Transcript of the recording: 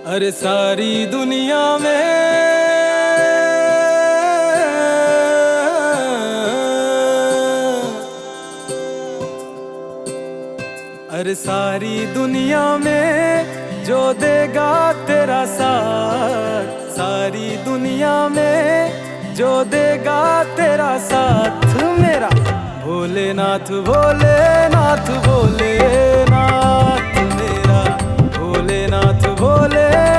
अरे सारी दुनिया में, अरे सारी दुनिया में जो देगा तेरा साथ, सारी दुनिया में जो देगा तेरा साथ मेरा भोलेनाथ भोलेनाथ भोलेनाथ।